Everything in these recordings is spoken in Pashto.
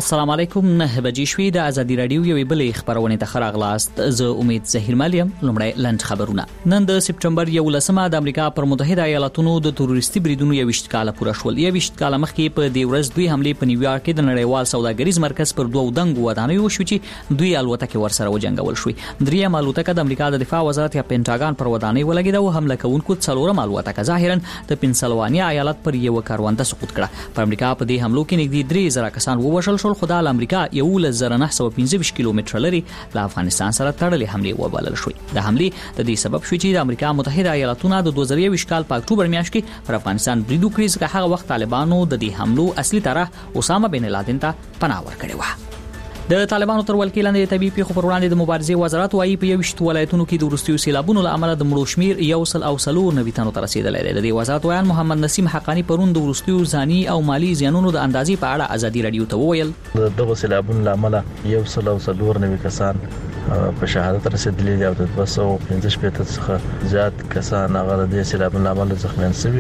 السلام علیکم. 9 بجې شوې د ازادي رادیو یوې بلې خبرونې ته راغلاست. زه امید زهیر ملیم. لومړی لنډ خبرونه. نن د سپټمبر 11 د امریکا پر متحده ایالاتونو د تروریستي بریدونو 20 کاله پوره شول. 20 کاله مخکې په دې ورځ دوی حمله په نیویارک کې د نړیوال سوداګریز مرکز پر دوه دنګو ودانیو وشو چې دوی الوتکې ورسره وجنګول شوې. دریم الوتکه د امریکا د دفاع وزارت یا پینټاګان پر ودانۍ ولګیده او حمله کوونکو څلورم الوتکه ظاهرا د پنسلوانیا ایالت پر یو کارونده سقوط کړه. پر امریکا په دې حملو کې نږدې 3000 کسان ووژل شول. خو د امریکا 1925 کیلومتره لري له افغانستان سره تړلې حمله وبلل شوې. د حمله د دې سبب شو چې د امریکا متحده ایالاتونو د 2020 کال په اکتوبر میاشت کې پر افغانستان برید وکړي چې هغه وخت طالبانو د دې حملو اصلي طرح اسامه بن لادن ته پناه ورکړې و. د طالبانو تر ولکې لاندې د طبي پیښو پر وړاندې د مبارزې وزارت وايي په 20 ولایتونو کې د وروستیو سیلابونو له امله د مړو شمیر 190 تنو ته رسیدلی دی. د دې وزارت ویان محمد نسیم حقانی پرون د وروستیو ځاني او مالی زیانونو د اندازې په اړه ازادي رادیو ته وویل دغه سیلابونو له امله 190 کسان په شهادت رسیدلي دي او د 215 څخه زیات کسان هغه د سیلابونو له امله زخمیان شوي.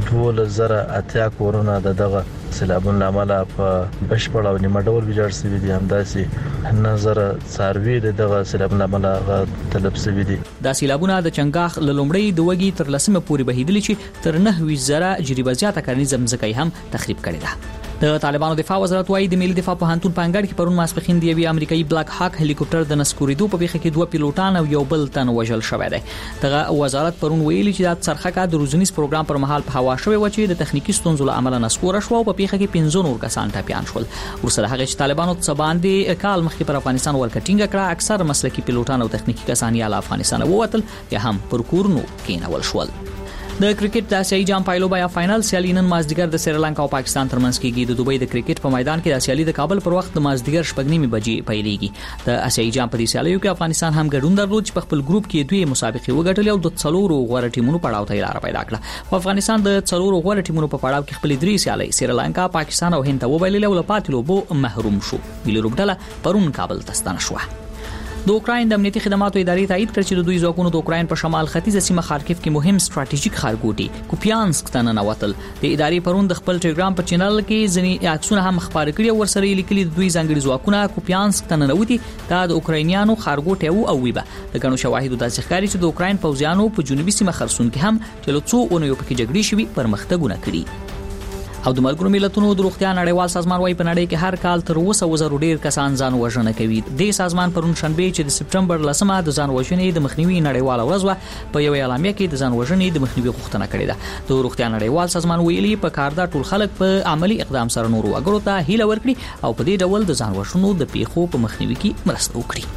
2008 کورونه دغه سیلابونو له امله په بشپړ او نیمه ډول ویجاړ شوي دي. همداسې نظر څاروي دغه سیلابونو له امله تلف شوي دي. دا سیلابونه د چنګاخ له لومړۍ د وګي تر لسمه پورې بهیدلي چې تر 9,000 جریبه زیاته کرنیزه ځمکه هم تخریب کړې ده. د طالبانو دفاع وزارت وايي د ملي دفاع پوهنتون په انګړ کې پرون ماسپخین د یوې امریکایي بلاک هاک هلیکوپټر د نسکوریدو په پیښه کې 2 پیلوټان او یو بل تن وژل شوی دی. دغه وزارت پرون ویلي چې د څرخکه د روزنیز پروګرام پر مهال په هوا شوی و چې د تخنیکی ستونزو له امله نسکور شو او په پیښه کې 15 نور کسان ټپیان شول. ورسره هغه چې طالبانو څه باندې کال مخکې پر افغانستان ورکټینګ کړه اکثر مسلکی پیلوټان او تخنیکی کسان یې له افغانستان ووتل یا هم پر کورونو کېنول شول. د کرکټ د آسیایي جام پایلوبا یا فائنل سیالي نن مازدیګر د سریلانکا او پاکستان ترمنځ کېږي. د دوبۍ د کرکټ په میدان کې د سیالي د کابل پر وخت د مازدیګر 9:30 بجې پیلېږي. د آسیایي جام په دې سیالیو کې افغانستان هم ګډون درلود چې په خپل ګروپ کې دوی مسابقې وګټلې او د څلورو غوړ ټیمونو پړاو ته لار پیدا کړه. افغانستان د څلورو غوړ ټیمونو په پړاو کې خپل 3 سیالي سریلانکا، پاکستان او هند ته وبایلل او له پاتې لوبو محروم شو. ویل روبډله پرون کابل ته ستنه شو. د اوکراین د امنیتي خدماتو ادارې تایید کړ چې د دوی ځواکونو د اوکراین په شمال ختیځه سیمه خارکیف کې مهم ستراتیژیک ښارګوټي کوپیانسک ته ننوتل. د ادارې پرون د خپل ټلګرام په چینل کې ځینې عکسونه هم خبرې کړي او ورسره یې لیکلي د دوی ځانګړي ځواکونه کوپیانسک ته ننوتي. دا د اوکراینیانو ښارګوټي او ویبه د ګڼو شواهدو د ښکاری چې د اوکراین پوځیانو په جنوبي سیمه خرسون کې هم چې له څو اونیو پکې جګړې شوي پرمختګونه کړي. او د ملګرو ملتونو د روغتیا نړیوال سازمان وايي په نړۍ کې هر کال تر 200,000 ډیر کسان ځان وژنه کوي. د سازمان پرون شنبه چې د سپټمبر 10 د ځان وژنې د مخنیوي نړیواله ورځ په یو اعلامیه کې د ځان وژنې د مخنیوي غوښتنه کړې ده. د روغتیا نړیوال سازمان ویلي په کار دا ټول خلک په عملی اقدام سره نورو وګړو ته هیله ورکړي او په دې ډول د ځان وژنو د پیښو په مخنیوي کې مرسته وکړي.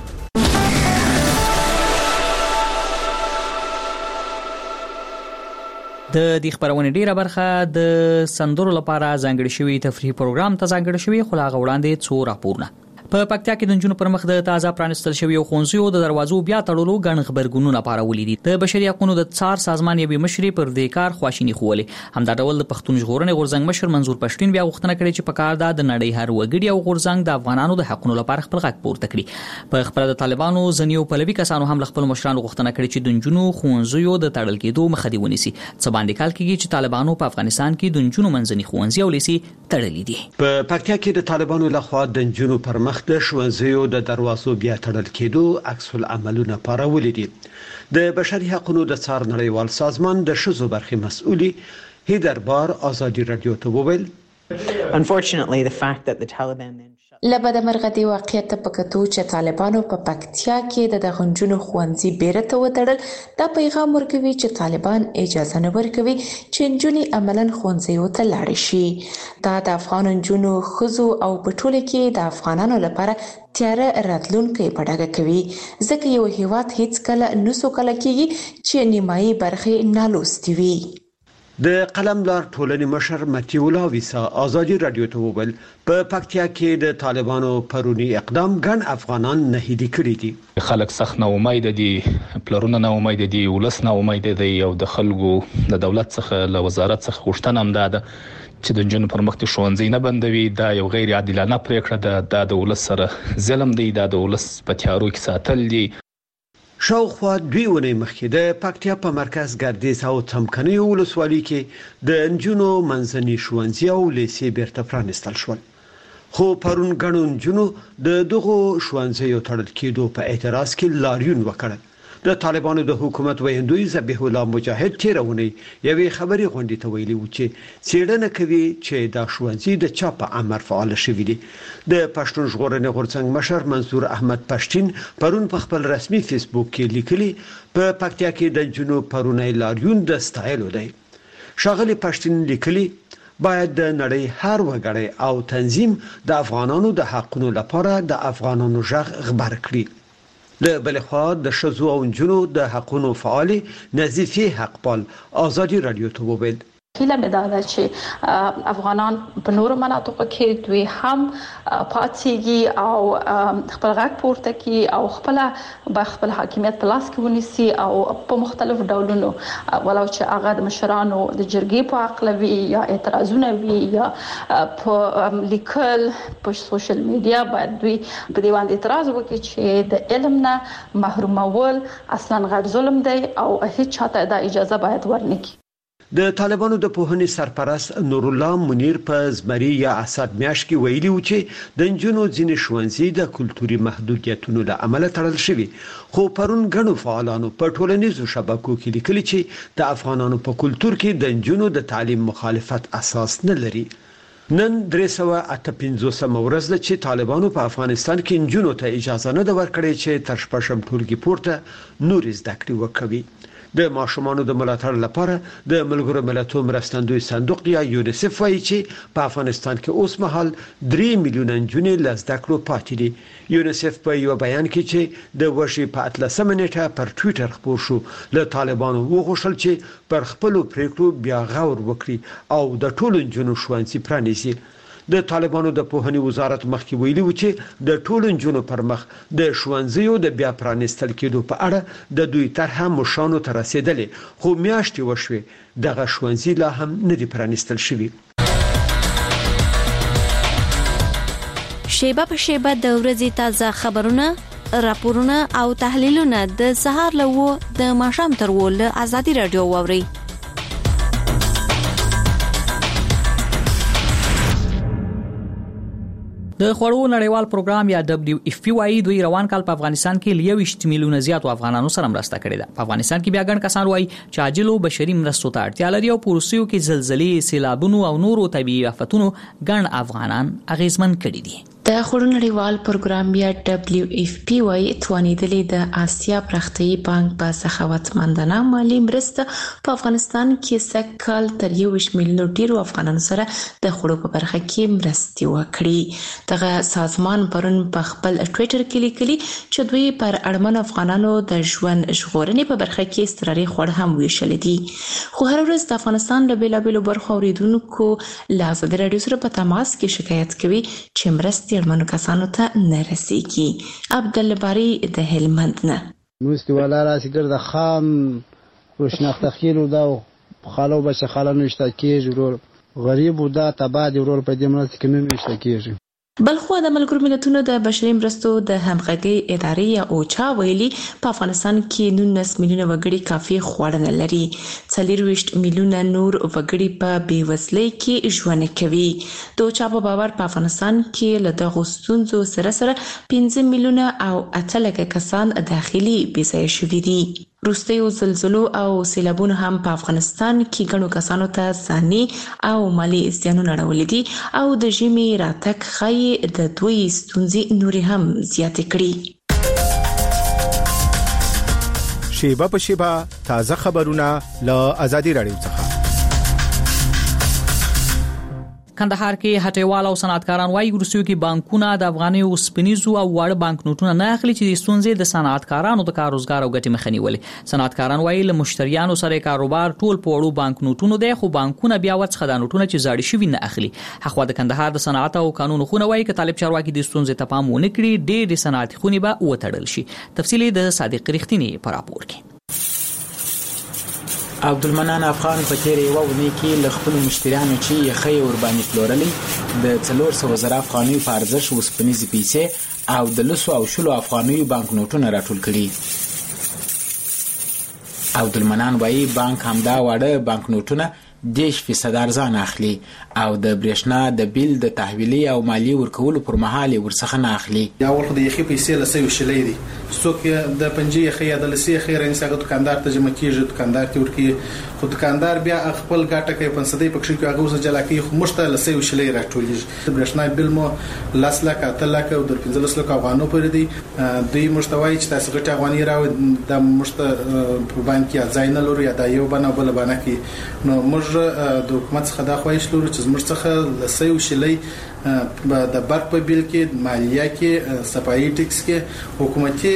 د دې خبرونه ډیره برخه د سندرو لپاره ځانګړي شوی تفریحي پروګرام ته ځانګړي شوی خو هغه وړاندې څو راپورونه. په پکتیا کې د جنونو پر مخ د تازه پرانستل شوی خونځیو د دروازو بیا تړلو غن خبرګونونه پارولې دي. د بشري حقوقو د څار سازمان یوې مشري پر دې کار خواشینی خوولې. همدا ډول د پښتون ژغورنې غورځنګ مشر منظور پښتون بیا غوښتنه کړې چې په کار د نړۍ هر وګړي او غورځنګ د افغانانو د حقوقو لپاره خپل غږ پورته کړي. په خبره د طالبانو ځنیو پلوي کسانو هم خپل مشرانو غوښتنه کړې چې د جنونو خونځیو د تړل کېدو مخه دی ونیسي. څه باندې کال کېږي چې طالبانو په افغانستان کې د جنونو منځني خونځي او لیسي تړلې دي. په پکتیا کې د طالبانو لخوا د جنونو پر مخ د شونځیو د دروازو بیا تړل کېدو عکس العملونه پارولې دي. د بشري حقوقو د څار نړیوال سازمان د شذو برخې مسؤلي هیدر بار ازادي رادیو ته وویل Unfortunately, the fact that the Taliban لبد مرغدي واقعیت په کتو چې طالبانو په پکتیا کې د غنجونو خوانزي بیرته وتړل دا پیغام ورکوي چې طالبان اجازه نه ورکوي چې جنونی عملاً خوانزي ته لاړ شي. دا د افغان جنونو خزو او بټوله کې د افغانانو لپاره تیار راتلونکي پډاګه کوي. ځکه یو هیواد هیڅ کله نسو کله کېږي چې نیمایي برخه نالوستي وي. د قلمدار ټولنې مشر متیو لاویسا ازادي رادیو ته وویل په پکتیا کې د طالبانو پرونی اقدام ګڼ افغانان نهیدي کړي دي. خلک سخت نه امید دي، پلرونه نه امید دي، ولس نه امید دي او د خلکو د دولت څخه له وزارت څخه غوښتنه هم ده چې د جنونو پر مخ ته ښوونځي نه بندوي. دا یو غیر عادلانه پریکړه ده. د ولس سره ظلم دی. دا د ولس په تیارو کې ساتل دي. شاوخوا 2 ونې مخکې د پکتیا په مرکز ګردیز او څمکني ولسوالۍ کې د انجونو منځني ښوونځي او لیسې بیرته پرانستل شول. خو پرون غنون جنو د دغه شوانځیو تړل کېدو په اعتراض کې لاریون وکړ. د طالبانو د حکومت ویندوی ذبیح الله مجاهد تیرونی یوې خبري غونډې ته ویلي و چې څېړنه کوي چې د شوانځي د چا په امر فعال شوی دی. د پښتون ژغورنې غورځنګ مشر منصور احمد پښتين پرون په خپل رسمي فیسبوک کې لیکلي په پکتیا کې د جنو پرونی لاریون د ستایلو دی. شاغلي پښتين لیکلي باید د نړۍ هر وګړی او تنظیم د افغانانو د حقونو لپاره د افغانانو ژغ خبر کړي. له بل خوا د شذو او جنو د حقونو فعال نظیفه حقپال آزادی رادیو ته وویل هیله مې ده چې افغانان په نورو مناطقو کې دوی هم پاتېږي او خپل غږ پورته کوي او خپل حاکمیت په لاس کې ونیسي او په مختلفو ډولونو ولو چې هغه د مشرانو د جرګې په عقلوي یا اعتراضونه وي یا په لیکل په سوشل میډیا باید دوی په دې باندې اعتراض وکړي چې د علم نه محرومول اصلا غیر ظلم دی او هیڅ چاته د اجازه باید ورنکړي. د طالبانو د پوهنې سرپرست نور الله منیر په زمری یا اسد میاش کې ویلي و چې د جنونو ځینې شوانځي د کلتوري محدودیتونو له امله تړل شوی. خو پرون غنو فعالانو په ټولنیزو شبکو کې لیکلي چې د افغانانو په کلتور کې د جنونو د تعلیم مخالفت اساس نه لري. نن 358 ورځ ده چې طالبانو په افغانستان کې جنونو ته اجازه نه ورکړي چې تر شپږم ټولګي پورته نور زده کړې وکړي. د ماشومانو د ملاتړ لپاره د ملګرو ملتونو مرستندوی صندوق یا یونیسف وايي چې په افغانستان کې اوس مهال 3 میلیونه جنې لزده کړو پاتې دي. یونیسف په یو بیان کې چې د ورشي په 13 منېټه پر ټوئیټر خبر شو له طالبانو وغوښتل چې پر خپل پریکړو بیا غور وکړي او د ټولو جنو شوانځي پرانیزي. د طالبانو د پوهنې وزارت مخکې ویلي و چې د ټولو جنو پر مخ د شوانځیو د بیا پرانیستل کېدو په اړه د دوی طرحه مشانو ته رسیدلې خو میاشتې وشوي دغه شوانځي لا هم نه دي پرانیستل شوي. شیبه په شیبه د ورځې تازه خبرونه راپورونه او تحلیلونه د سهار له د ماښام تر ول آزادي رادیو ووري. د خوړو نړیوال پروګرام یا WFP وايي دوی روان کال په افغانستان کې 21 میلیونه زیات افغانانو سره مرسته کړې ده. په افغانستان کې بیا ګڼ کسان وايي چې عاجلو بشري مرستو ته اړتیا لري او په روسیو کې زلزلې، سیلابونو او نورو طبيعي آفتونو ګڼ افغانان اغیزمن کړي دي. د خوړو نړیوال پروګرام یا WFP وايي توانیدلې د آسیا پرختیايي بانک په سخاوتمندانه مالی مرسته په افغانستان کې سکهال تر 21 میلیونه ډیرو افغانانو سره د خوړو په برخه کې مرستې وکړي. دغه سازمان پرون په خپل ټوئیټر کې لیکلي چې دوی پر اړمن افغانانو د ژوند ژغورنې په برخه کې استراري خوړ هم ویشل دي. خو هر ورځ د افغانستان له بیلابیلو برخو اوریدونکو له آزادي رادیو سره په تماس کې شکایت کوي چې مرستې اړمنو کسانو ته نه رسیږي. عبدالباری د هلمند نه مرستې ولا راسي ګرځه خام روشناخته خیلو دا خالو بچ خالانو اشتا کېږي ورور غریب ودا تباد ورور په دې مرستې کې نه اشتا کېږي. بلخو د ملګرو ملتونو د بشري مرستو د همغږي ادارې یا اوچا ویلي په افغانستان کې 19 میلیونه وګړي کافي خواړه نه لري. 40 میلیونه نور وګړي په بیوزلۍ کې ژوند کوي. د اوچا په باور په افغانستان کې له دغو ستونزو سره 15 میلیونه او 8 کسان داخلي بېځایه شوي دي. روسیو زلزلو او سیلابونو هم په افغانستان کې ګڼو کسانو ته ځاني او مالی زیانونه راوړي دي او د ژمي راتګ خای د دوی ستونزې نوري هم زیاتې کړي. شیبه په شیبه تازه خبرونه له آزادي رادیو څخه. کندهار کې هټیوال او صنعتکاران وايي روسیو کې بانکونه د افغاني اوسپنیزو او واړه بانکنوټونه نه اخلي چې د ستونزې د صنعتکارانو د کار روزګار او ګټې مخه نیولې. صنعتکاران وايي له مشتریانو سره کاروبار ټول په وړو بانکنوټونو دی خو بانکونه بیا وڅخه د نوټونه چې زاړي شوي نه اخلي. حقوا د کندهار د صنعت او قانون خونه وايي چې طالب چارواکي د ستونزې ته پام ونه کړي ډېر صنعتي خونې به وتړل شي. تفصیلی د صادق رښتینی په راپور کې. عبدالمنان افغان په تیر یو ونی کې له خپل مشتریانو چې یې خې ور باندې پلورلې د 400 زره افغاني په ارزښت اوسپنیزې پیسې او د 100 او 10 افغاني بانکنوټونه راټول کړي. عبدالمنان وايي بانک همدا واړه بانکنوټونه 10% ارزان اخلي او د برېښنا د بیل د تحویلي او مالی ورکولو پر مهال ورڅخه نه اخلي. یا ورته د یخي پیسې لسوي شلې دي څوک د پنجي خیا د لسی خیر انسان دکاندار ته جمع کیږي دکاندار ته ورکی خو دکاندار بیا خپل ګټه کوي 500 پکښې کې هغه وسه جلاکی خو مشته لسوي شلې راټولېږي. د برېښنا بیل مو لاس لکه تلک او د 15 لک افغانو پر دي دوی مشتوي چې تاسو غټه افغاني راو د مشته په باندې کې ځای نه لري یا د یو بنا بل باندې کې نو موږ د حکومت څخه دا خوښ لرو چې موږ څخه لسوي شلې د برق په بیل کې مالیه کې صفایي ټیکس کې حکومتي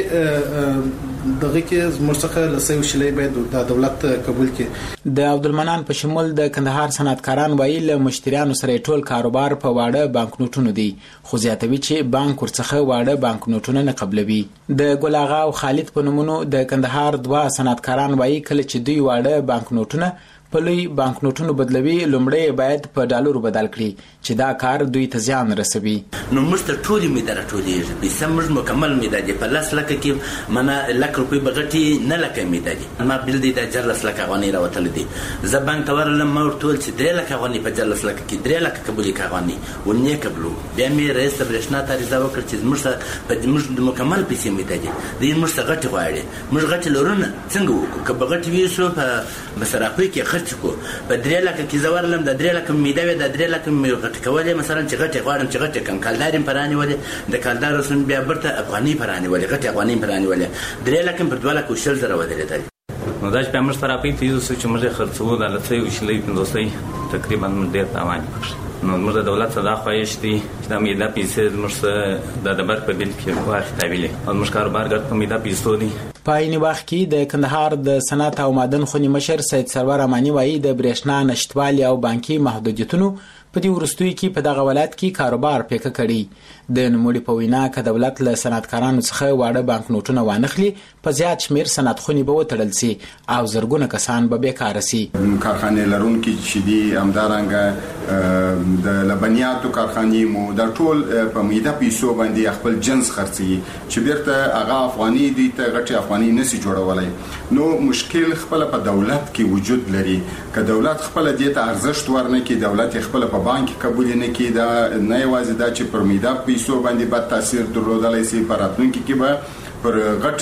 دغه کې مرڅخه لسوي شلې باید د دولت قبول کړي. د عبدالمنان په شمول د کندهار صنعتکاران وایي له مشتریانو سره ټول کاروبار په واړه بانکنوټونو دی خو زیاتوي چې بانک ورڅخه واړه بانکنوټونه نه قبلوي. د ګل اغا او خالد په نومونو د کندهار دوه صنعتکاران وایي کله چې دوی واړه بانکنوټونه په لوی بانکنوټونو بدلوي لومړی باید په ډالرو بدل کړي چې دا کار دوی ته زیان رسوي. نو موږ ته ټولې میداره ټولېږي پیسه موږ مکمل میده دي په 10 لکه کې منه لک روپۍ بغټي نه لکه میده دي ما بیل دی د 14 لک افغانۍ راوتل دي زه بانک ته ورلم ما ورټول چې 3 لک افغانۍ په 14 لک کې 3 لک قبولي افغانۍ ونې قبلو بیا مې رئیس برېښنا ته عریضه وکړه چې موږ مکمل پیسې میده دي دوی موږ ته غټي غواړي موږ غټي لرونه څنګه وکړو که بغټي وي شو په مصرفي کې کو په 3 لک کې زورلم د 3 لک میده د 3 لک غټ کولې مثلا چې غټ غواړم چې غټ کم کالدارم پرانی ولې د کالدار رسون بیا برته افغاني پرانی ولې غټ افغاني پرانی ولې 3 لک په 2 لک وشل زره ودرېدل نو دا چې په موږ طرفې ته یو څه چې موږ خرڅو د لته وشلې په دوستۍ تقریبا موږ ډیر تاوان نو موږ د دولت صدا خوښ دي چې د میده پیسې موږ د دبر په بیل کې واخ تحویل او موږ کاروبار ګټ په میده پیسې دي. په عین وخت کې د کندهار د صنعت او معدن خونی مشر سید سرور امانی وایي د برېښنا نشټوالي او بانکي محدودیتونو په دې ورستوي کې په دغه ولایت کې کاروبار پیکه کړي. د نوموړي په وینا ک دولت له صنعتکارانو څخه واړه بانکنوټونه وانخلي په زیات شمیر صنعت خونی به وتړل سي او زرګونه کسان به بیکاره سي. کارخانه لرونکي چې دي همدارنګه د لبنیاتو کارخانې مو د ټول په میده پیسو باندې خپل جنس خرڅي چې بیرته هغه افغاني دي ته غټي افغاني نسی جوړولای نو مشکل خپل په دولت کې وجود لري ک دولت خپل دې ته ارزښت ورنه کې دولت خپل په بانک قبول نه کې دا نه یوازې دا چې پر میده پیسو باندې بد تاثیر درلودلای شي پر راتلونکي کې به پر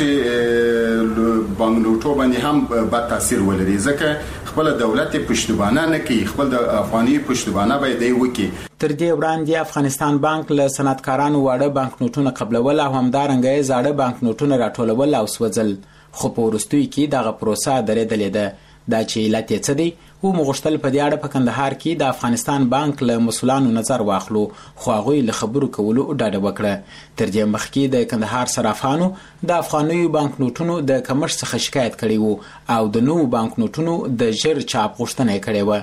غټي بانکنوټو باندې هم بد تاثیر ولري ځکه خپل دولت پښتوبانه نه کوي خپل د افغاني پښتوبانه باید دی وکي. تر دې وړاندې افغانستان بانک له صنعتکارانو واړه بانکنوټونه قبلول او همدارنګه زاړه بانکنوټونه راټولول او سوځل خو په وروستیو کې دغه پروسه درېدلې ده. دا چې علت یې څه دی و مغشتل په دې اړه په کندهار کې د افغانستان بانک له مسولانو نظر واخلو خو هغوی له خبرو کولو ډاډه وکړه. تر دې مخکې د کندهار صرافانو د افغانیو بانکنوټونو د کمښت څخه شکایت کړی وو او د نوو بانکنوټونو د ژر چاپ غوښتنه یې کړې وه.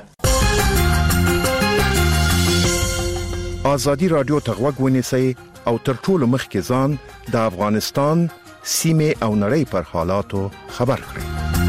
ازادي رادیو ته غوږ ونیسئ او تر ټولو مخکې ځان د افغانستان سیمې او نړۍ پر حالاتو خبر کړئ.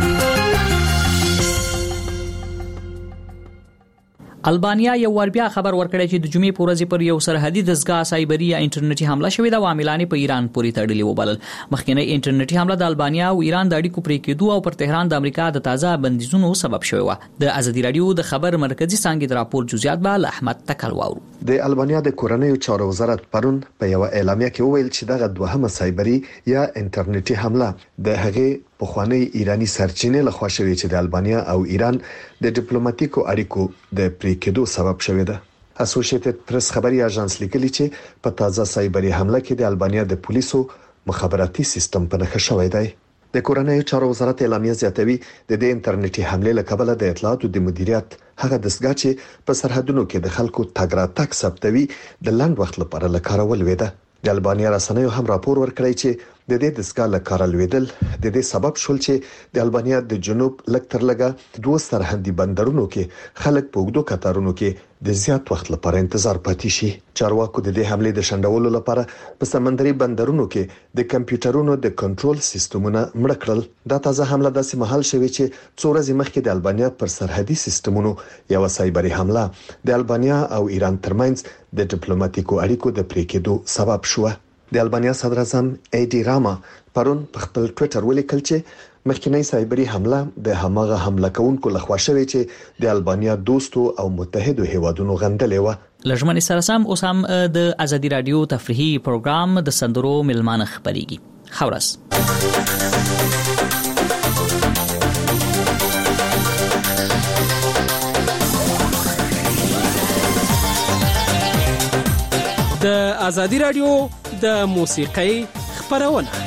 البانیا یو ور بیا خبر ورکړی چې د جمعې په ورځ پر یو سرحدي دستګاه سایبري یا انټرنیټي حمله شوې ده او عاملان په ایران پورې تړلې وبلل. مخکینی انټرنیټي حمله د البانیا او ایران د اړیکو پرې کېدو او پر تهران د امریکا د تازه بندیزونو سبب شوې و. د ازادي رادیو د خبر مرکزی څنګه د راپور جزئیات به احمد تکل واورو. د البانیا د کورنیو چارو وزارت پرون په یو اعلامیه کې وویل چې دغه دوهمه سایبري یا انټرنیټي حمله د هغې پخوانی ایرانی سرچینې لخوا شوې چې د البانیا او ایران د ډیپلوماټیکو اړیکو د پرې کېدو سبب شوې ده. اسوسییټډ پریس خبري اژانس لیکلي چې په تازه سایبري حمله کې د البانیا د پولیسو مخابراتي سیستم په نښه شوی دی. د کورنیو چارو وزارت اعلامیه زیاتوي د دې انټرنیټي حمله له کبله د اطلاعاتو د مدیریت هغه دستګاه چې په سرحدونو کې د خلکو تګ راتګ ثبتوي د لنډ وخت لپاره لکارول وېده. د البانیا رسنیو هم راپور ورکړی چې د دې دستګاه لکارل وېدل د دې سبب شول چې د البانیا د جنوب لکتر لګه دوه سرحدي بندرونو کې خلک په وګړو کتارونو کې د زیات وخت لپاره انتظار پاتې شي. چارواکو د دې حمله د شندولو لپاره په سمندري بندرونو کې د کمپیوټرونو د کنټرول سیستمونه مړ کړل. دا تازه حمله داسې مهال شوې چې څو ورځې مخکې د البانیا پر سرحدي سیستمونو یو سایبري حمله د البانیا او ایران ترمنځ د ډیپلوماټیکو اړیکو د پرې کېدو سبب شو. د البانیا صدر اعظم ایډی راما پرون په خپل ټوئیټر ولیکل چې مخکینی سایبری حمله د همغه حمله کوونکو لخوا شوې چې د البانیا دوستو او متحدو هیوادونو غندلې و. لجمن سره سم اوس هم د ازادي رادیو تفریحي پروګرام د سندرو ملمانه خبريږي. خورس د ازادي رادیو د موسیقۍ خبرونه.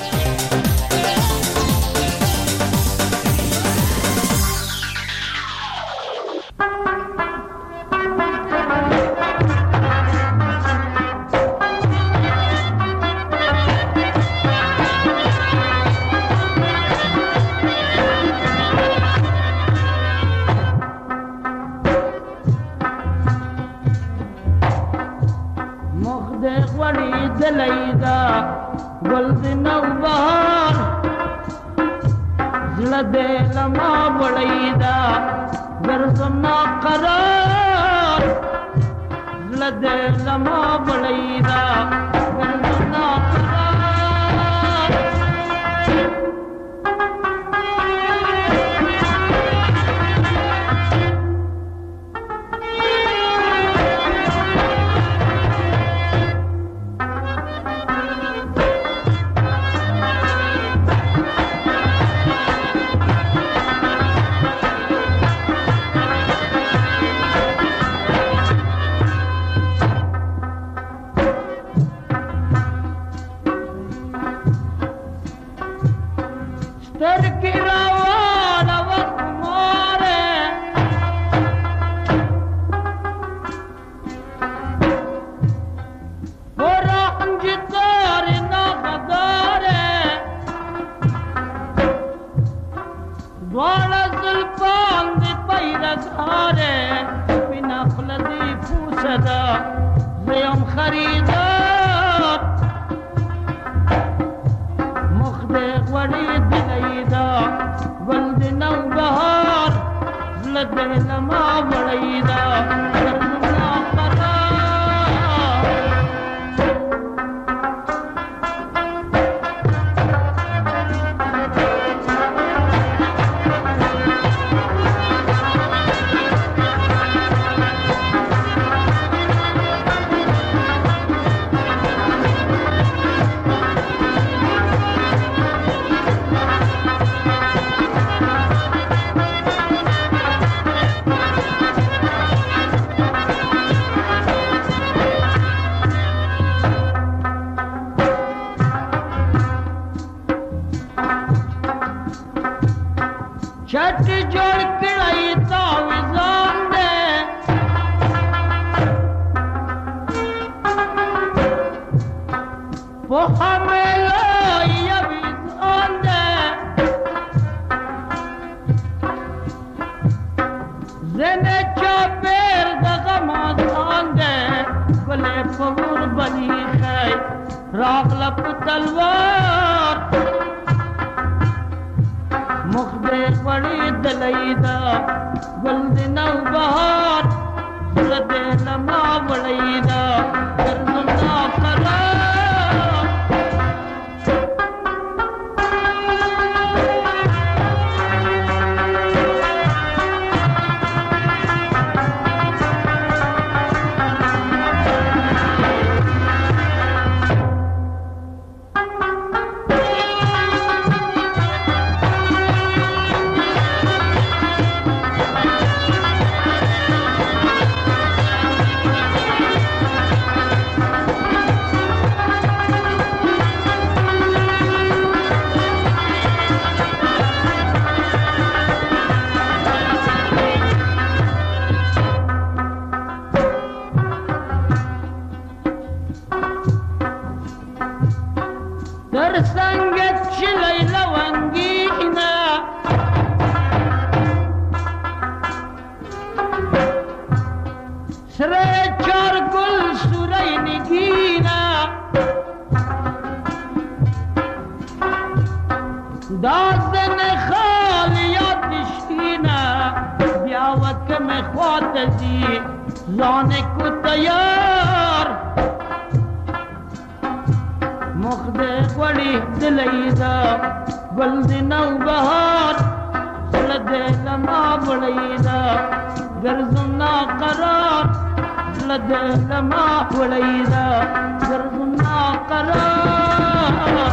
بل نو بهار لدلما وليدا غرزنا قرار لدلما وليدا غرزنا قرار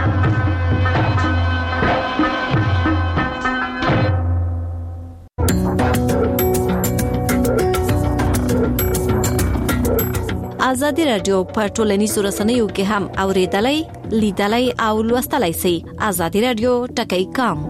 ازادي رادیو په ټولنیزو رسنیو کې هم اوریدلای لیدلای او لوستلای شئ. ازادي رادیو ټکی کام.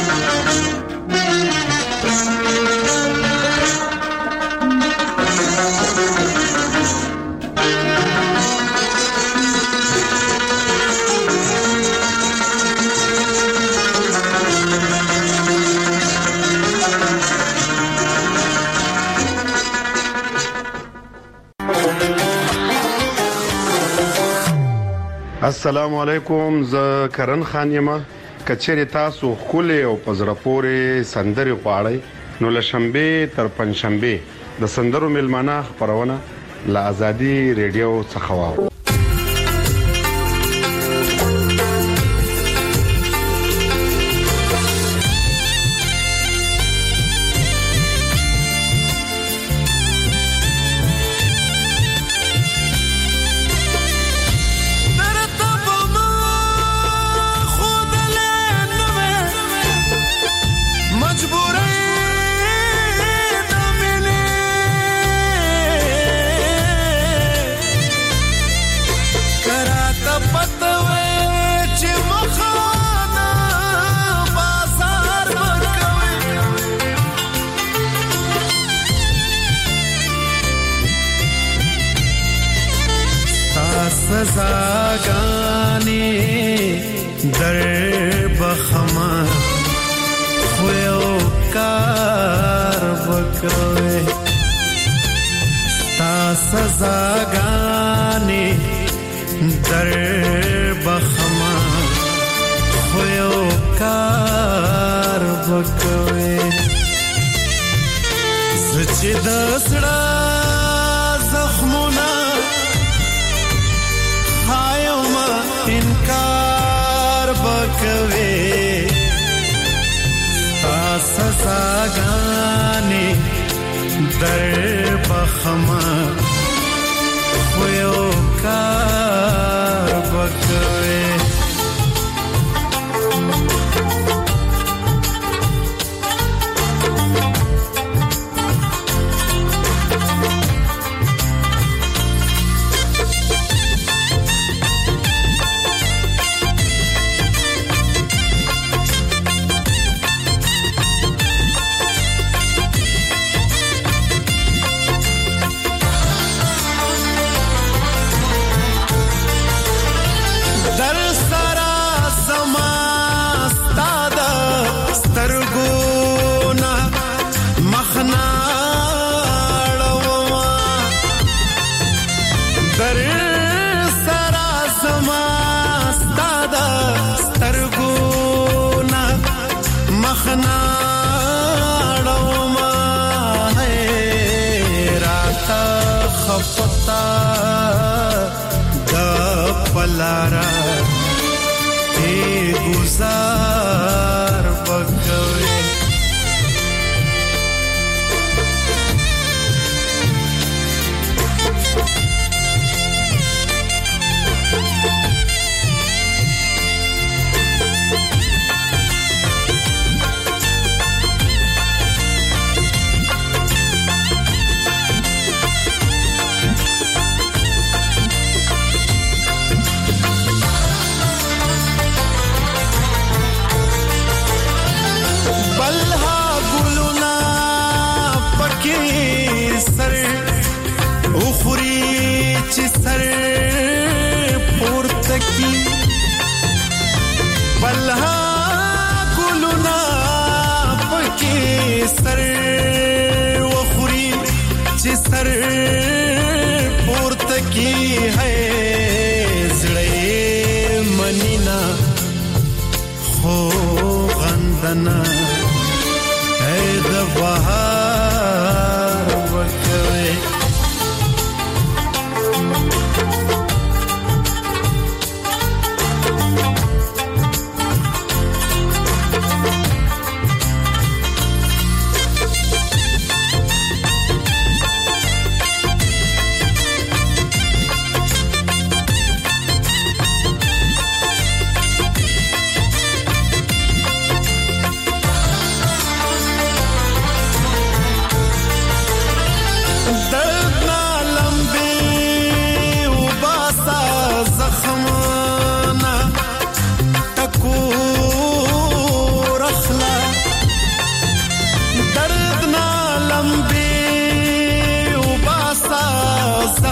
السلام علیکم، زه کرن خان یم. کچېرې تاسو خولې او پزره پورې سندرې غواړئ نو له شنبې تر پنځشنبې د سندرو میلمانه خپرونه له ازادي ریډیو څخه واورئ. سزاګانې در بخما خو یو کار وکوي تا سزاګانې در بخما خو یو کار وکوي سچ د سړا زخمونه انکار بکوي تا سزاګانې در بخما خو یو کار بکوي لارا ای گزار بکوي बल्हा गुलुना पके सर वखुरी چې سر پورته کی ہے زړې منینا خو غندنا اے د بهار وکوي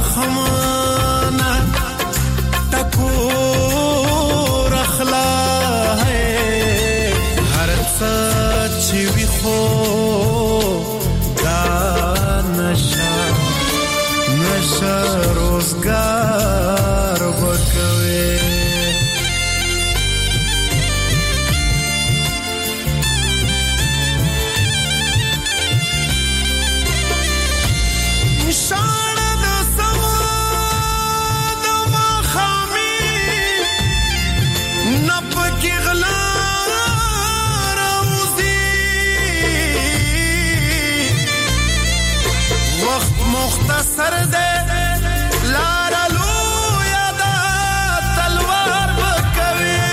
زخمانا ټکور اخلا ہے هر څه چې وي خو دا نشه روزګار وکوي مختصر دے لارا لویا دا تلوار بکوی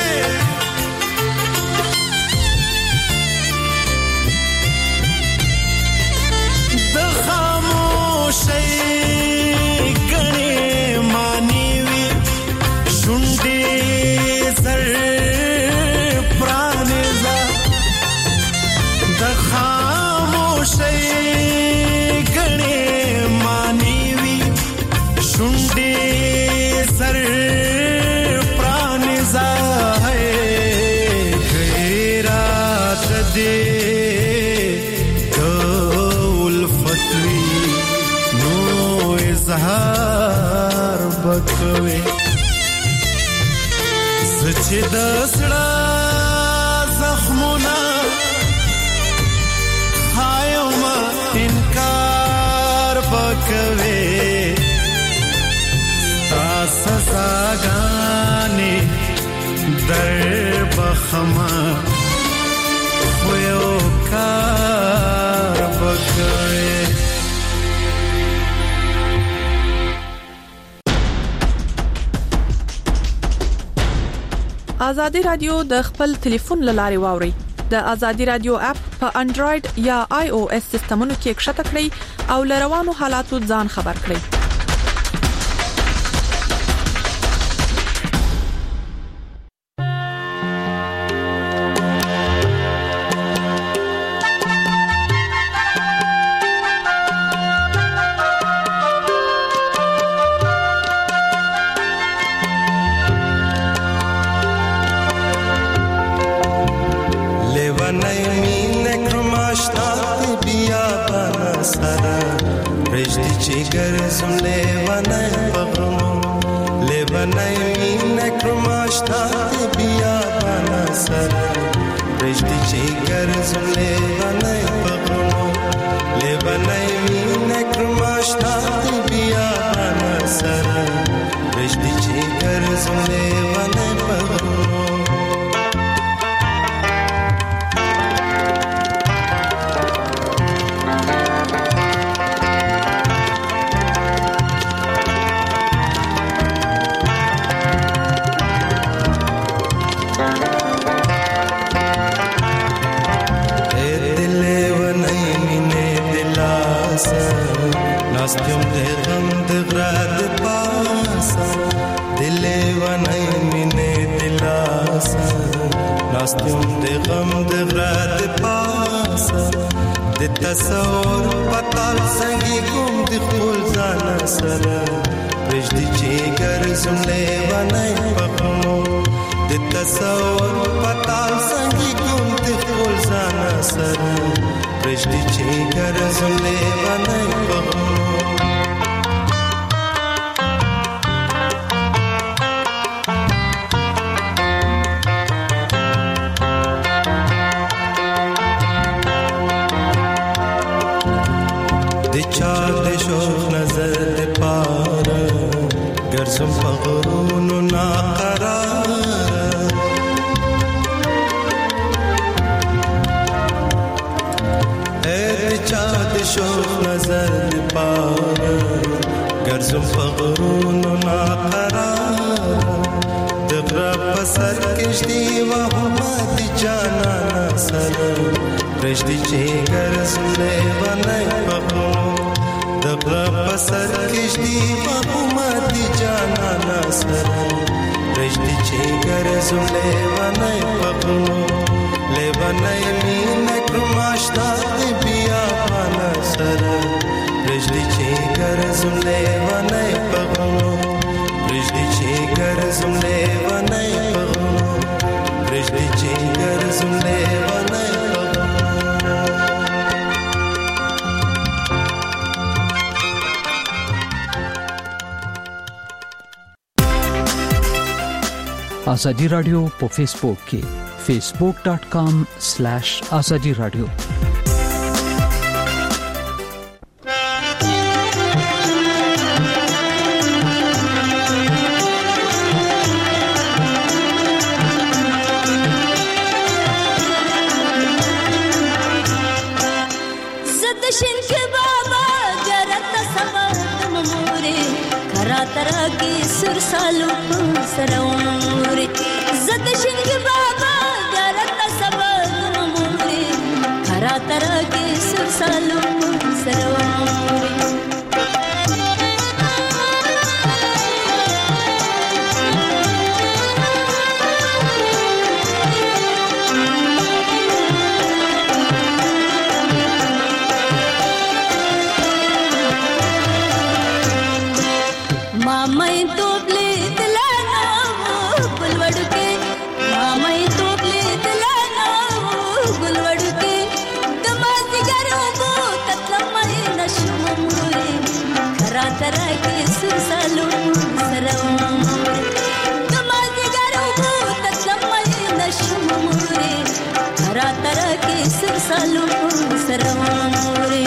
د خاموشی گنی مانی وی شنڈی زر پرانیزا د خاموشی شنڈی سر پرانیزا ہے غیرات دے الفتوی نو اظہار بکوی سچ دسڑا زخمونا خایو ما انکار بکوی سزاگانی در بخما خویو کار بکوی آزادی رادیو د خپل ټلیفون لاري واوري د آزادی رادیو اپ په انډراید یا آی او اس سیستمونو کې ښکته کړئ او لروانو حالاتو ځان خبر کړئ رشدی چی گرز لیوانای پخو دقرا پسر کشدی محمدی جانانا سر رشدی چی گرز لیوانای پخو لیوانای مینک رماشتا بیا پانا سر رشدی چی گرز لیوانای ازادي رادیو په فیسبوک کې facebook.com/azadi radio سالو سروري زد شنګ بابا ګرت سبا موري خرا تر کې سر سالو سروري Salud, Saramore.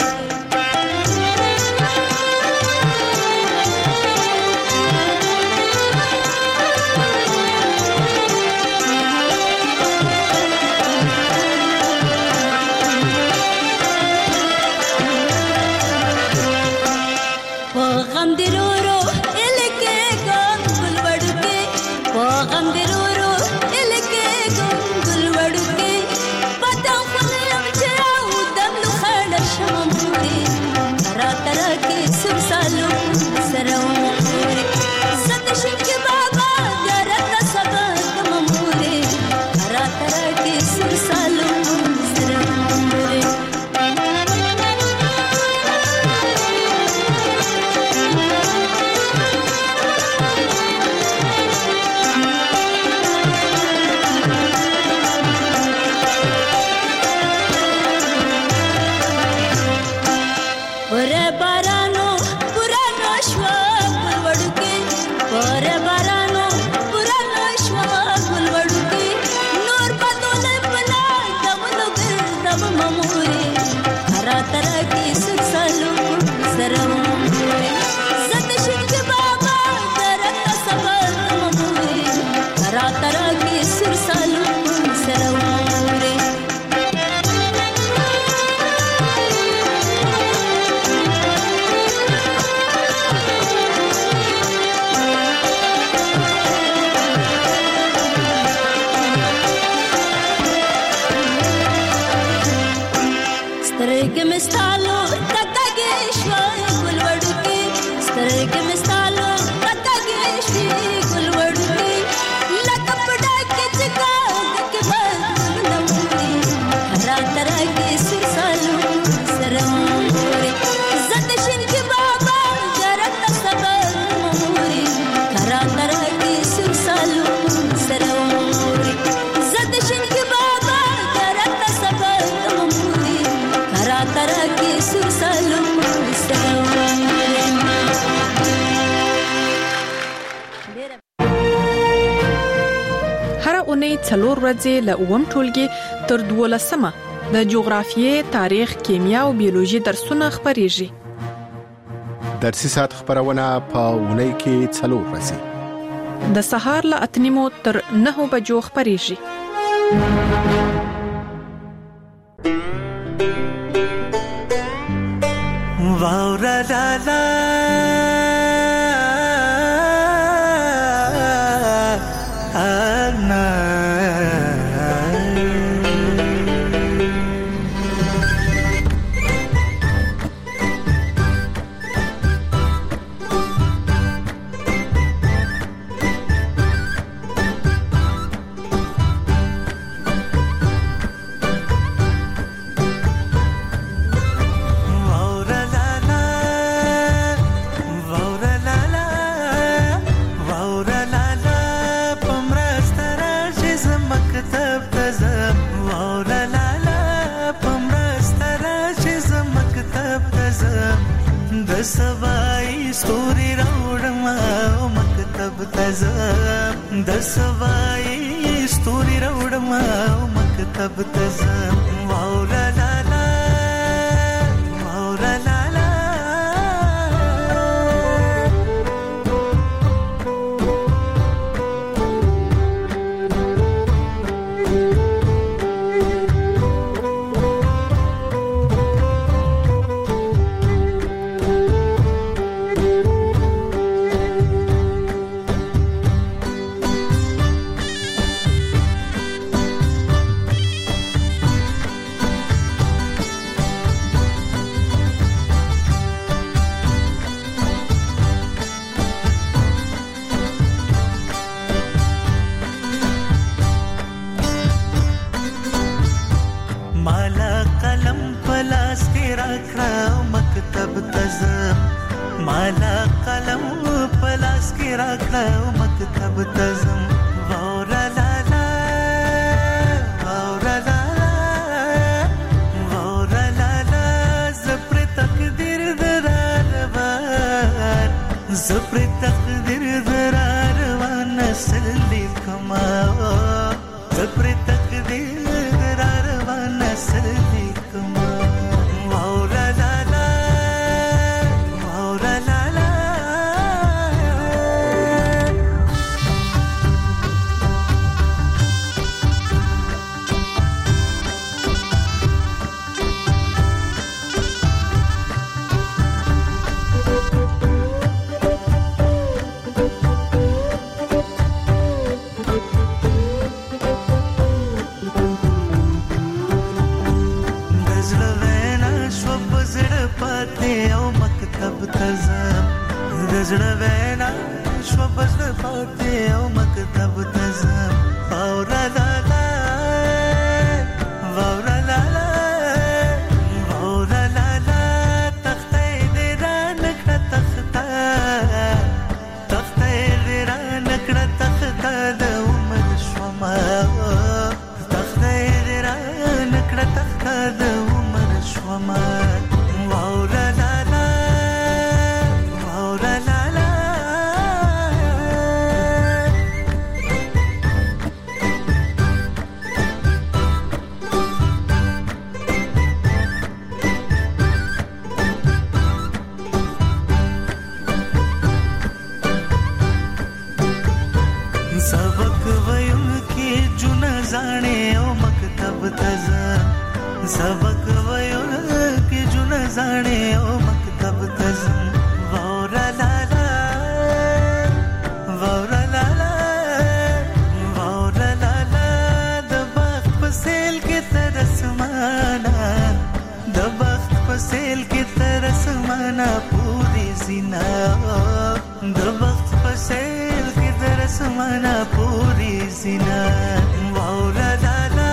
څلور ورځې له اوم ټولګي تر 12مه د جغرافیې، تاریخ، کیمیا او بیولوژي درسونه خبريږي. درسي ساعت خبرونه په اونۍ کې څلور ورځې د سهار له 8:30 تر 9 بجو خبريږي. واورا لالا تزم د سوای ستوري راوړم مکتب تزم واولا لا لا واولا لا لا مالا قلم پلاس کې راکړه مکتب تزم واورا لا لا واورا لا واورا لا لا زپر تقدیر دراروان زپر تقدیر دراروان نسل لیکما زپر تقدیر دراروان نسل لیکما واورا لا زړه وینا شو بس پاتې او مکتب تزم واورا لا لا واورا لا لا واورا لا لا تخته دې را نکړه تخته دې را نکړه تخته د عمر شوما تخته دې را نکړه تخته د عمر شوما واورا لا सबक वयो के जुन जाने ओ मकतब तजम वावरा ला ला वावरा ला ला वावरा ला ला द बख्त पसेल के तरस माना द बख्त पसेल के तरस माना पूरी जिना द बख्त पसेल के तरस माना पूरी जिना वावरा ला ला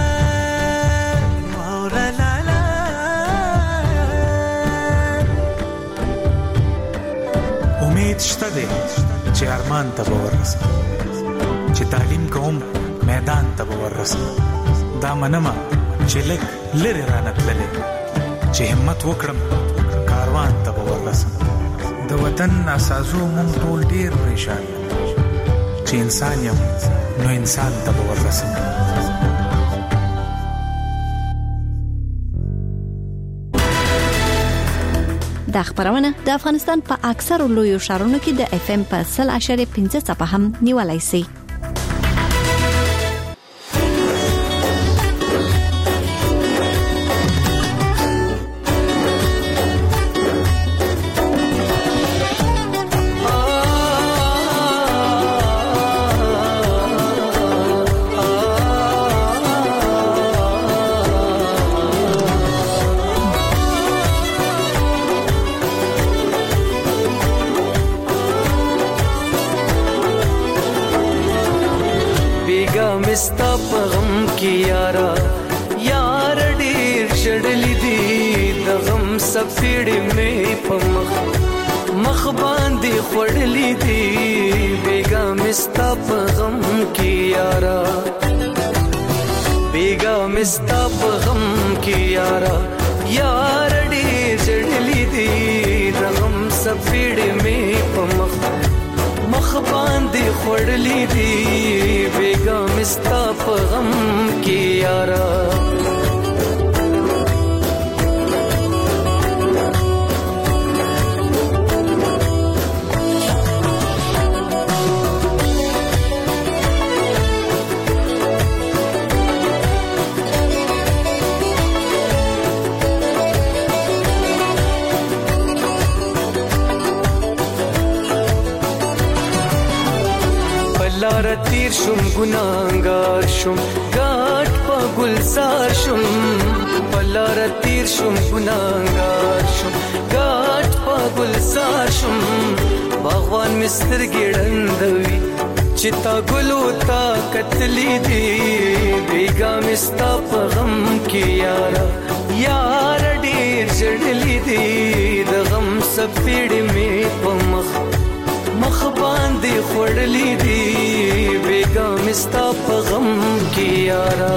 شته دی چې ارمان ته به ورسم چې تعلیم کوم میدان ته به ورسم دا منمه چې لږ لرې رانه تللی چې همت وکړم کاروان ته به ورسم د وطن اساسو مونږ ټول ډېر پریشان چې انسان یم نو انسان ته به ورسم دا خبرونه د افغانستان په اکثرو لویو ښارونو کې د اف ام په 100.5 څپه هم نیولای شي. مستا پغم کی یارا یار ډیر شړلې دي د غم سفیړې مې په مخ باندې خړلې دي بیګا مستا پغم کی یارا بیګا مستا پغم کی یارا یار ډیر شړلې دي د غم سفیړې مې په مخ باندې خړلې دي بیګا مستا په غم کې یارا لار تیر شم ګناګار شم ګاټ په ګلزار شم لار تیر شم ګناګار شم ګاټ په ګلزار شم باغوان مستر ګړندوي چتا ګلو تا کتلی دی بیګا مستا په غم کې یارا یار ډیر جړلی دی د غم سپېړې مې په مخ باندې خړلې دي بیګا مستا په غم کې یارا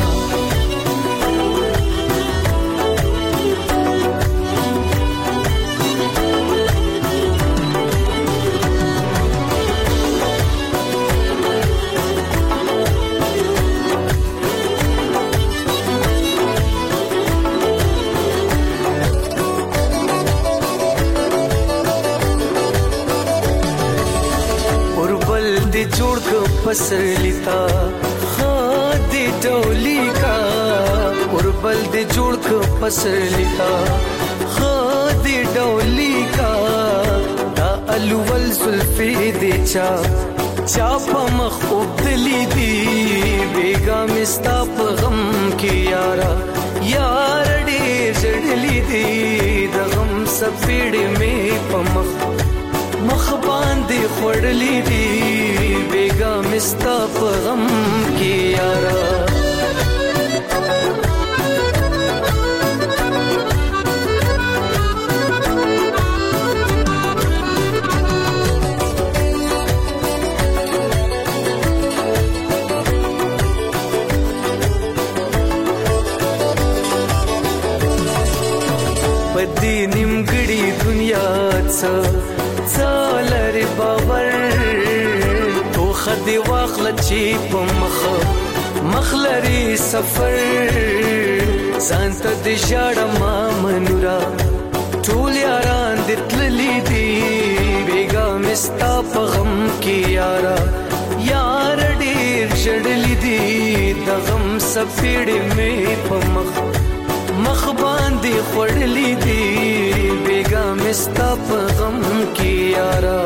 جوړ کو پسرلیتا خادي ډولي کا اوربل دې جوړ کو پسرلیتا خادي ډولي کا دا الول زلفي دې چا په مخ وبدلې دي بیګا مستا په غم کې یارا یار ډېر جړلې دي د غم سپېړې مې په مخ باندې خړلې دي بیګا مستا په غم کې یارا پدې نیمګړې دنیا څالر باور تو خدي واخل چی په مخ لري سفر سانت د شاړه ما منورا ټول یاران د تللی دی بیګا مستا په غم کې یارا یار ډیر شړلی دی د غم سپېړې مې په مخ باندې خړلې دي بیګا مستا په غم کې یارا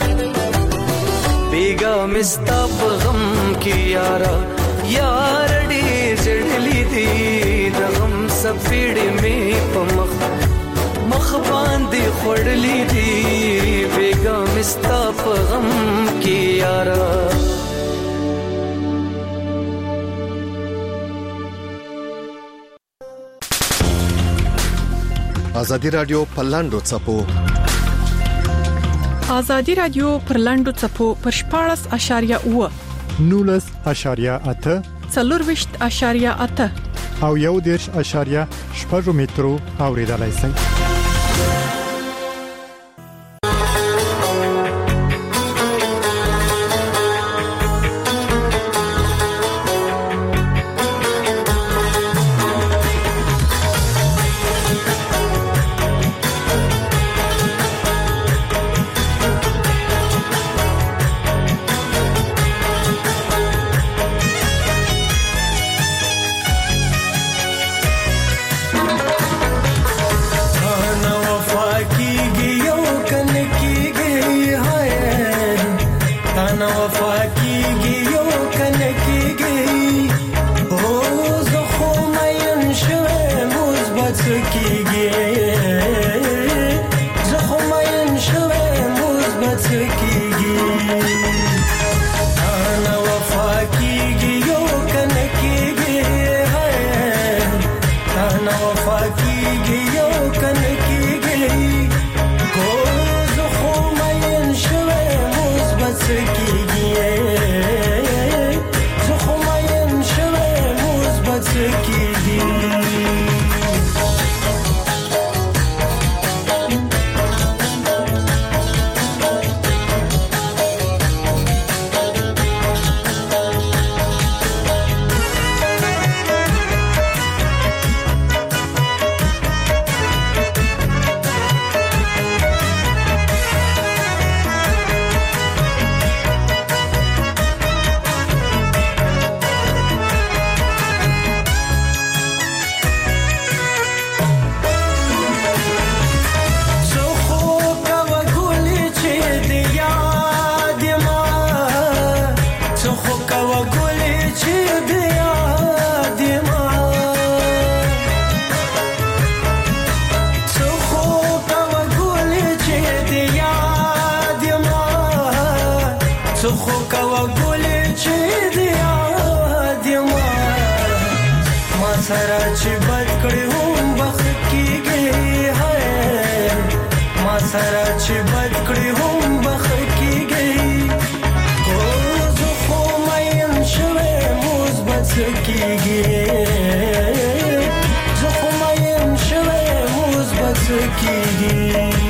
بیګا مستا په غم کې یارا یار ډېر جړلې دي د غم سپېړې مې په مخ باندې خړلې دي بیګا مستا په غم کې یارا ازادي رادیو پرلاندو چپو ازادي رادیو پرلاندو چپو پرشپارس اشاریه و 19.8 څلورويشت.8 او 1.8 مترو اوریدلای شئ سره چې بد کړی هم بخښه کېږي خو زه خو مین شوی موز به څه کېږي زه خو مین شوی موز به څه کېږي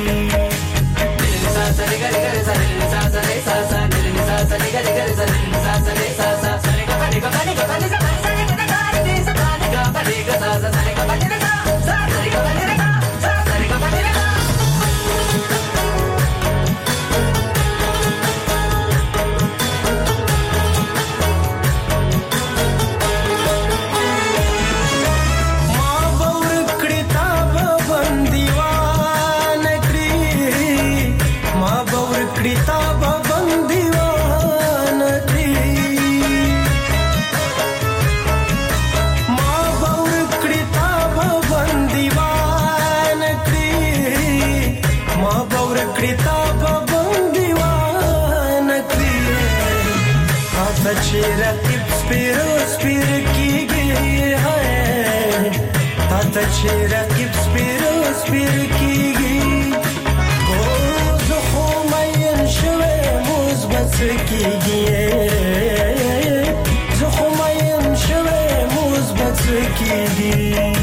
چې رقیب سپیرو سپیر کېږي خو زه خو مین شوی موز به څه کېږي زه خو مین شوی موز به څه کېږي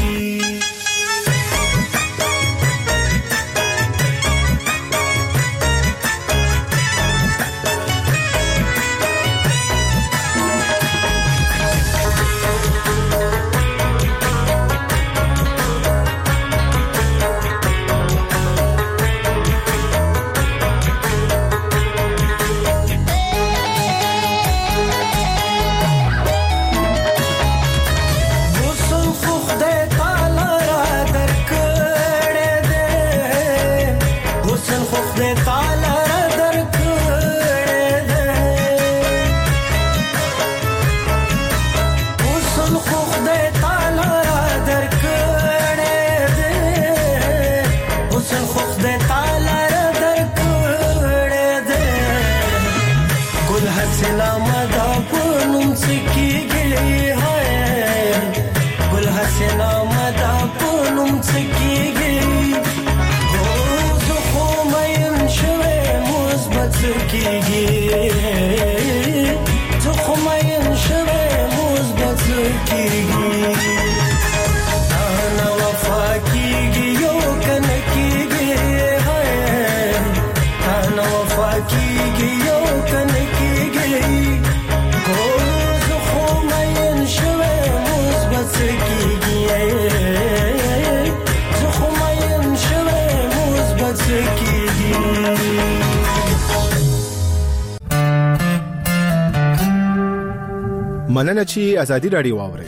مننه چې ازادي رادیو واورئ.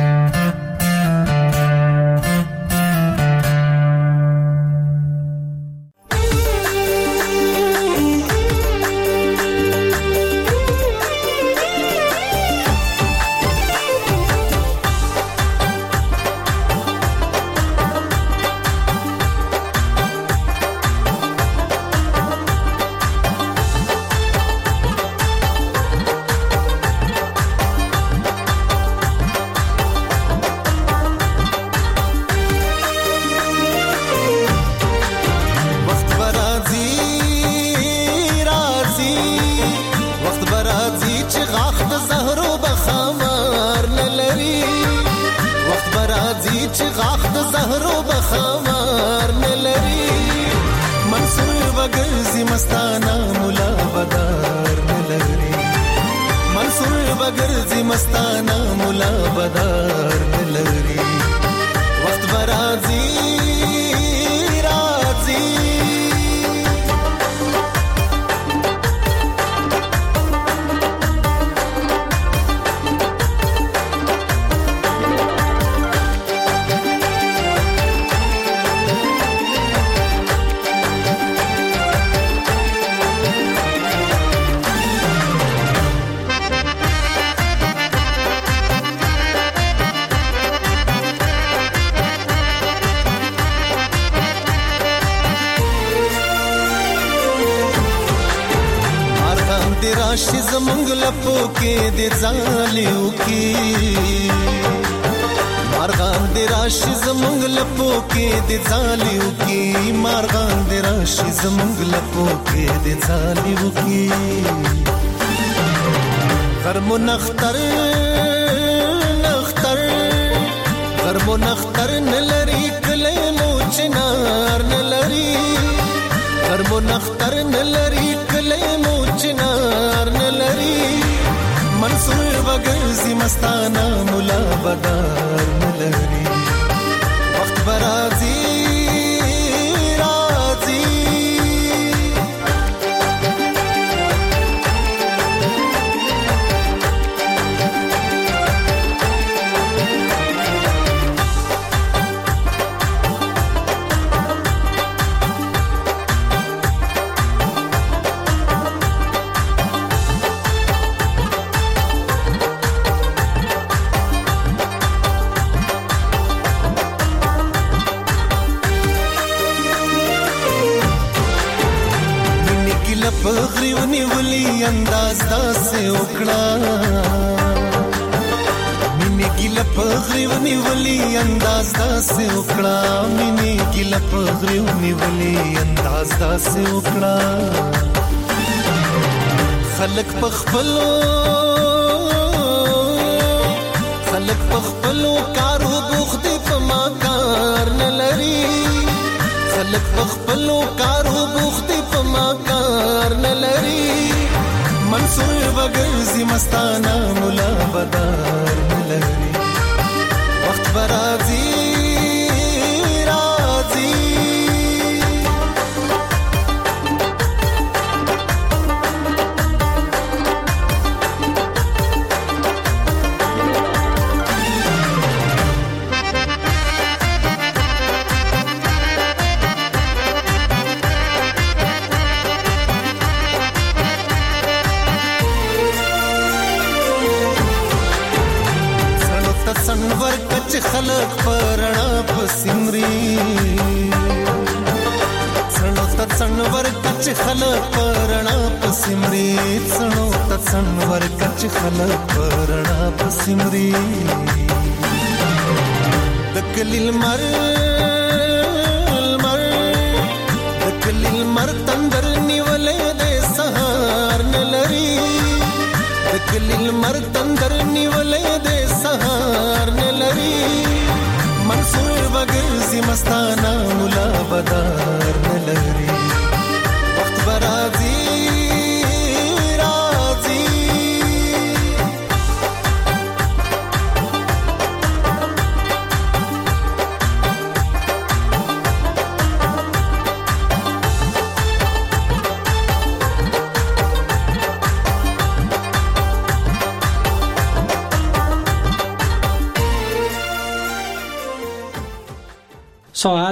راشي زمونږ لپو کې د ځالیو کې مارغان د راشي زمونږ لپو کې د ځالیو کې مارغان د راشي زمونږ لپو کې د ځالیو کې غرمو نختر غرمو نختر نلری کلی مو چنار نلری غرمو نختر نلری کلی مو چنار نلری منصور وگرزی مستانا ملا بدار نلری وقت برازی رازی پغریونی ولی انداز داسې وکړه مینې ګیله پغریونی ولی انداز داسې وکړه مینې ګیله پغریونی ولی انداز داسې وکړه خلک پخپلو کارو بوخت په ما کار نه لري خلک پخپلو کارو بوخت په ما کار نه لري منصور وګرځي مستانه مولا بدار نه لري وخت برازي رازي سنور کچ خلق پرنا پسمری سنو تت سنور کچ خلق پرنا پسمری سنو تت سنور کچ خلق پرنا پسمری دکلیل مر تندر نیولې د سهار نلری دکلیل مر تندر نیولې د سهار نلری منصور وګرځي مستانه مولا بدار نلری وخت برازي رازي ساعت